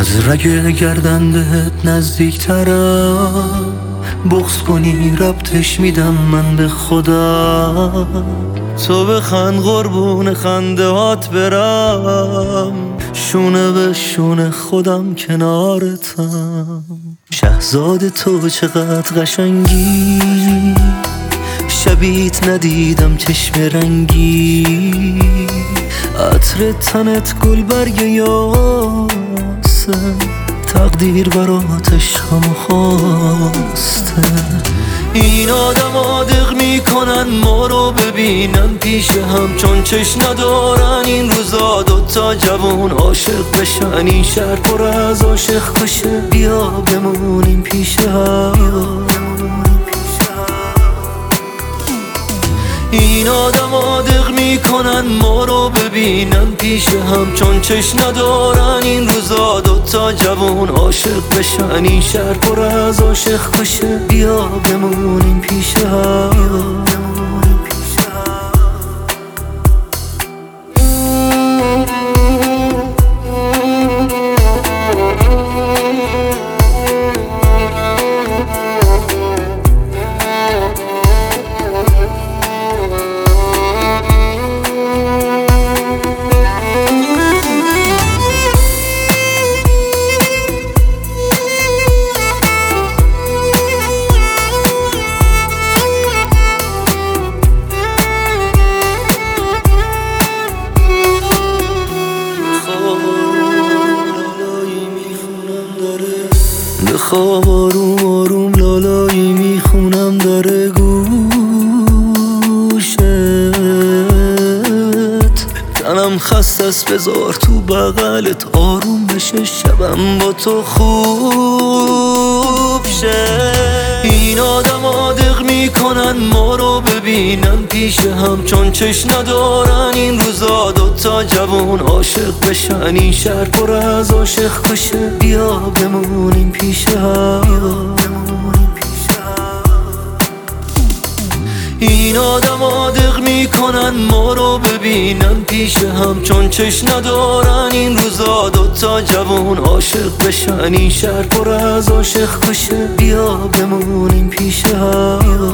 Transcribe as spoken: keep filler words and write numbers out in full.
از رگ گردن بهت نزدیکترم، بغض کنی ربطش میدم من به خدا. تو بخند قربون خنده هات برم، شونه به شونه خودم کنارتم. شهزاد تو چقدر قشنگی، شبیت ندیدم چشم رنگی. عطر تنت گل برگ یاسه، تقدیر برات عشقمو خواسته. این آدم آدق میکنن ما رو ببینن پیش هم، چون چشم ندارن این روزا دوتا جوون عاشق بشن. این شهر پر از عاشق بشه، بیا بمونیم پیش هم. این آدم آدق میکنن ما رو ببینن پیش هم، چون چشم ندارن این روزا دوتا جوون عاشق بشن. این شهر پر از عاشق بشه، بیا بمونیم پیش هم. بخواب آروم آروم لالایی میخونم داره گوشت. تنم خسته است بذار تو بغلت آروم بشه، شبم با تو خوب شه. این آدم آدق میکنن ما رو ببینن پیش هم، چون چشم ندارن این روزا دوتا جوون عاشق بشن. این شهر پر از عاشق بشه، بیا بمونیم پیش هم. این آدم آدق میکنن ما رو ببینن پیش هم، چون چشم ندارن این روزا دوتا جوون عاشق بشن. این شهر پر از عاشق بشه، بیا بمونیم پیش هم.